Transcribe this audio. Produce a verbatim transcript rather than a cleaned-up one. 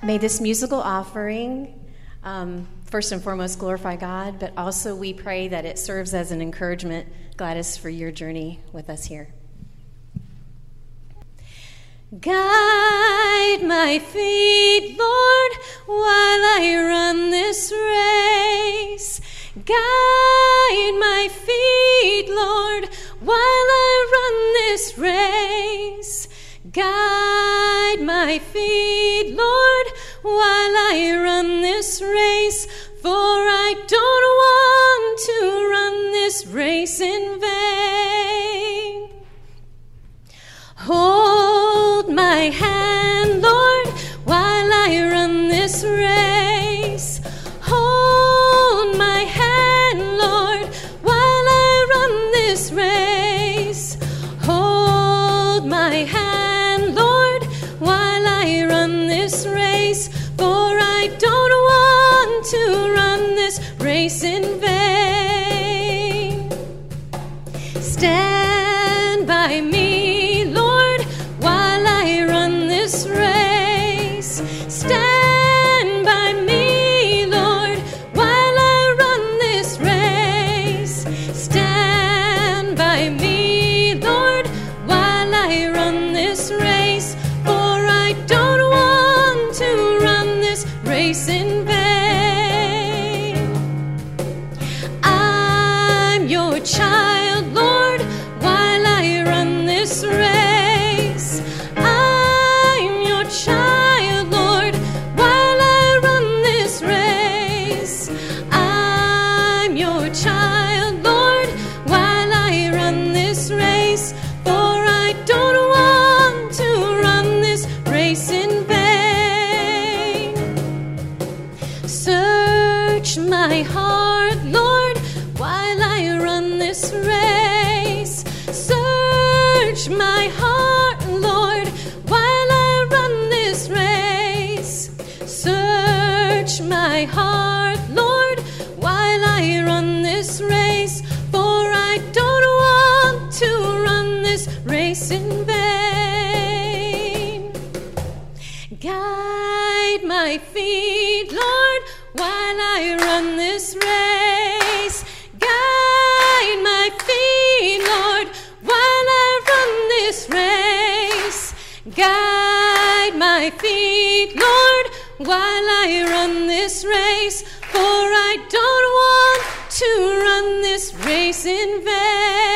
May this musical offering, um, first and foremost, glorify God, but also we pray that it serves as an encouragement, Gladys, for your journey with us here. Guide my feet, Lord, while I run this race. Guide my feet, Lord, while I run this race. Guide my feet, Lord, while I run this race, for I don't want to run this race in vain. Hold my hand, Lord, while I run this race. Hold my hand, Lord, while I run this race. Hold my hand, Lord, while I run this race, for I don't want to run this race in vain. Stand by me, Lord, while I run this race. Stand by me, Lord, while I run this race. Stand by me, Lord, while I run this race, for I don't want to run this race in vain. I'm your child, Lord, while I run this race. I'm your child, Lord, while I run this race. I'm your child, Lord, while I run this race, for I don't want to run this race in vain. Search my heart, Lord, while I run this race. Search my heart, Lord, while I run this race. Search my heart, Lord, while I run this race, for I don't want to run this race in vain. Guide my feet, Lord, while I run this race. Guide my feet, Lord, while I run this race. Guide my feet, Lord, while I run this race, for I don't want to run this race in vain.